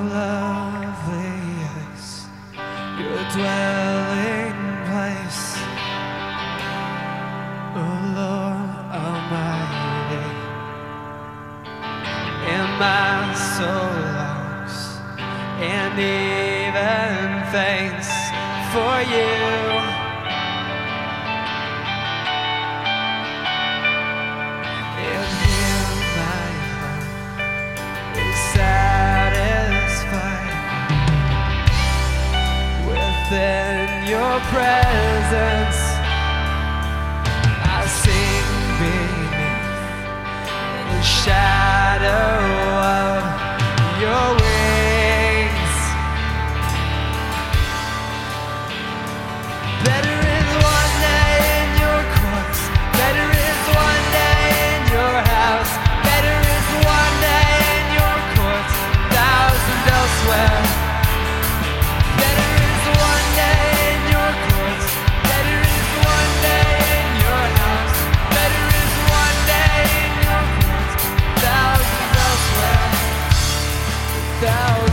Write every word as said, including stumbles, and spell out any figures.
lovely is your dwelling place, O Lord Almighty. And my soul longs and even faints for you. And here my heart is satisfied within your presence. I sing beneath the shadow of your wings. Better is one day in your courts, better is one day in your house, better is one day in your courts, thousand elsewhere. Better is one day in your courts, better is one day in your house, better is one day in your courts, thousands elsewhere. Thousands